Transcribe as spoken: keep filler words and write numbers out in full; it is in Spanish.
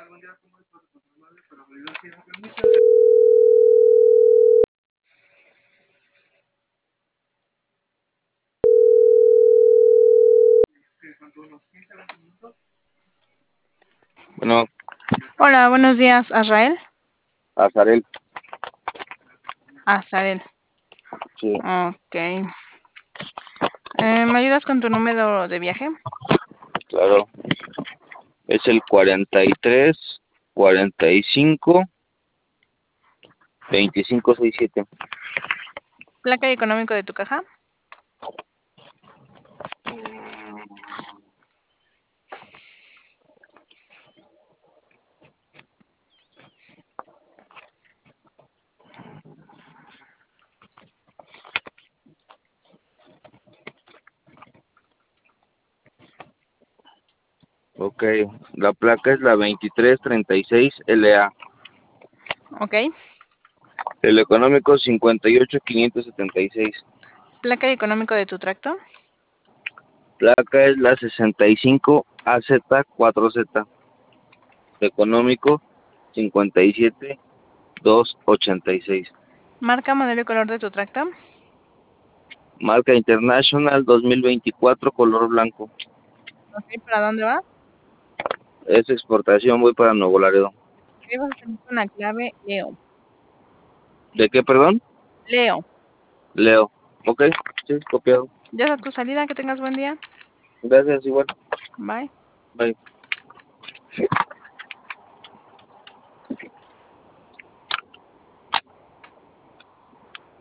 Bueno, Hola, buenos días, Azrael. Azarel, Azrael. sí, Ok. Eh, ¿me ayudas con tu número de viaje? claro. Es el cuarenta y tres, cuarenta y cinco, veinticinco sesenta y siete. ¿Placa y económico de tu caja? Ok, la placa es la veintitrés treinta y seis L A. Ok. El económico cincuenta y ocho quinientos setenta y seis. ¿Placa y económico de tu tracto? Placa es la sesenta y cinco A Z cuatro Z. Económico cincuenta y siete doscientos ochenta y seis. ¿Marca, modelo y color de tu tracto? Marca International dos mil veinticuatro, color blanco. Ok, ¿para dónde va? Es exportación, voy para Nuevo Laredo. Ok, vas a tener una clave Leo. ¿De qué, perdón? Leo. Leo. Ok, sí, copiado. Ya está tu salida, que tengas buen día. Gracias, igual. Bye. Bye.